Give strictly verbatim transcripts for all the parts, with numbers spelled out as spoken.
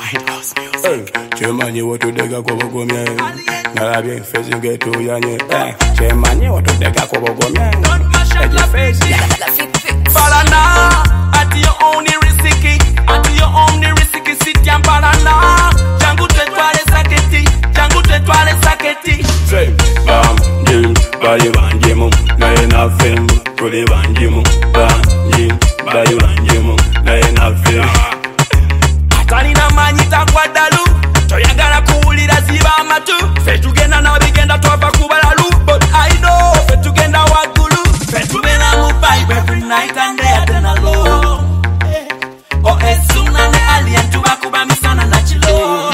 Lighthouse music. Chemanye wotudega kubogomye. Nalabye face ngeto yanye. Chemanye wotudega kubogomye. Eje face. Parana, at your own risky, at your own risky city and Parana. Jangu tetwale saketi, jangu tetwale saketi. Say, bam, jim, bayi banjimu, na ena film, kuli banjimu, bam, jim, bayi banjimu, na ena film. Atalina manyita kwa dalu, toyagala kuulira ziba amatu. Fe tugenda na bigenda twava kubala lu, but I know fe tugenda wagulu. Fe tubela mu vibe every night and day at an alone. Oh, esuna ne alien tubakuba misana na chilo.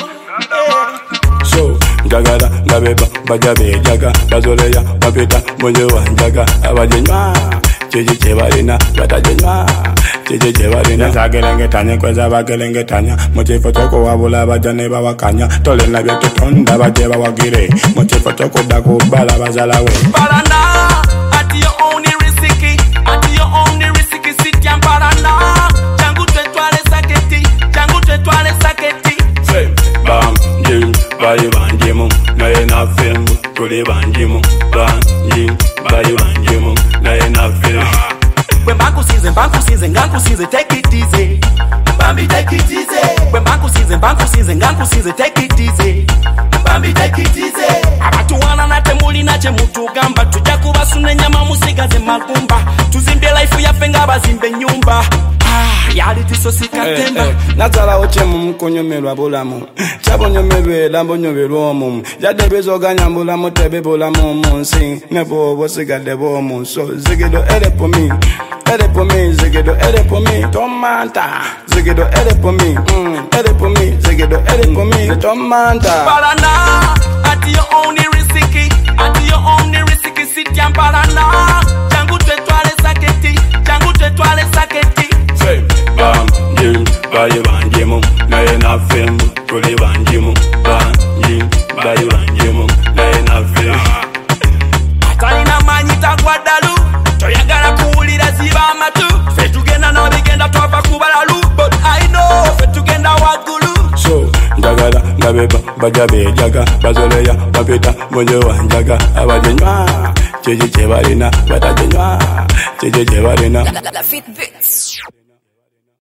So, jagala, ngabeba, bajabe, jaga, bazoleya, babeta, mwenye wanjaga, abajenywa, cheje chebarina, batajenywa, cheje chebarina. Zagelenge tanya, kweza bagelenge tanya, moche fotoko wabula bajane bawakanya, tole na bieto tonda bajeba wagire, moche fotoko daku bala bazalawe. Parana, at your own risky, at your own risky city and Parana. Jangu tetwale saketi, jangu tetwale saketi. Say, bam, jim, bayi banjimu, na ena film, kuli banjimu, bam, jim, bayi banjimu, na ena film. When banku season, banku season, ganku season, take it easy. Bambi, take it easy. When banku season, banku season, ganku season, take it easy. Bambi, take it easy. Abatu wana na temuli na chemutu gamba. Tuja kubasune nyama musigaze magumba. Tuzimbe life ya fenga bazimbe nyumba. Ah, yali tisosika temba. Eh, eh, natala oche mkonyomelwa bolamu. Chabo nyomelwe lambo nyomelwa omu. Jade bezo ganyambula motebe bolamu monsi. Nebo bosiga debo omu. So zigido ere po mi. Ere po mi, zigido ere po mi. Tomanta. Zigido ere po mi. Mm, ere po mi, zigido ere po mi. Tomanta. Parana, at your own risky, at your own risky city and Parana. Jangu tetwale saketi, jangu tetwale saketi. Say, bam, jim, bayi banjimu, na ena film, kuli banjimu, bam, jim, bayi banjimu, na ena film. Atalina manyita kwa dalu, toyagala kuulira ziba amatu. Fe tugenda na bigenda twava kubala lu, but I know fe tugenda wagulu. So, jagala, ngabeba, bajabe, jaga, bazoleya, babeta, mwenye wanjaga, abajenywa, cheje chebarina, batajenywa, cheje chebarina. La Fit Bits.